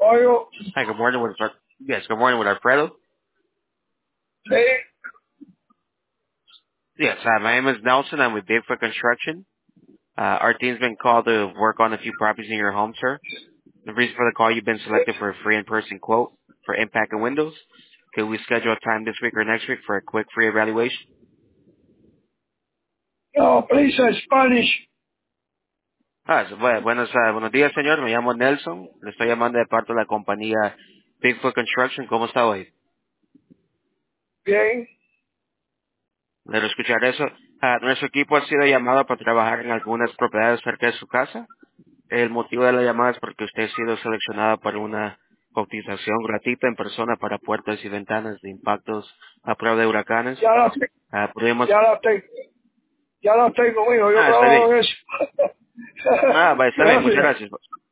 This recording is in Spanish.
Oigo, Hi, good morning with yes, good morning with Alfredo. sí, Yes, my name is Nelson. I'm with Bigfoot Construction. Our team's been called to work on a few properties in your home, sir. The reason for the call, you've been selected for a free in-person quote for impact and windows. Could we schedule a time this week or next week for a quick free evaluation? no, please Spanish. Buenos días, señor. Me llamo Nelson. Le estoy llamando de parte de la compañía Bigfoot Construction. ¿Cómo está hoy? Bien, Lero escuchar eso. Nuestro equipo ha sido llamado para trabajar en algunas propiedades cerca de su casa. El motivo de la llamada es porque usted ha sido seleccionado para una cotización gratuita en persona para puertas y ventanas de impactos a prueba de huracanes. ya la, te- Podemos... ya la tengo, ya la tengo, mijo, yo Está bien. trabajo en eso. Está Ya bien, la muchas tengo. gracias.